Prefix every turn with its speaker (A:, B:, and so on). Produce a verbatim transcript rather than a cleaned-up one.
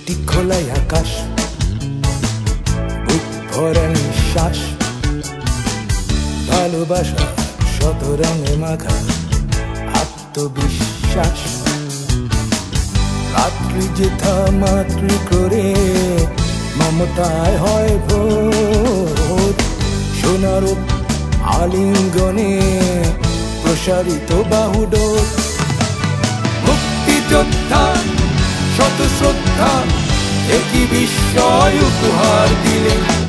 A: দুটি খোলাই আকাশ, বুক ভরা নিঃশ্বাস, ভালোবাসা শত রঙে মাখা আত্মবিশ্বাস। রাত্রি যেথা মাতৃ করে মমতায় হয় ভোর, সোনার আলিঙ্গনে প্রসারিত বাহুডোর। মুক্তিযোদ্ধা শত শ্রদ্ধা একই বিস্ময় উপহার দিলেন।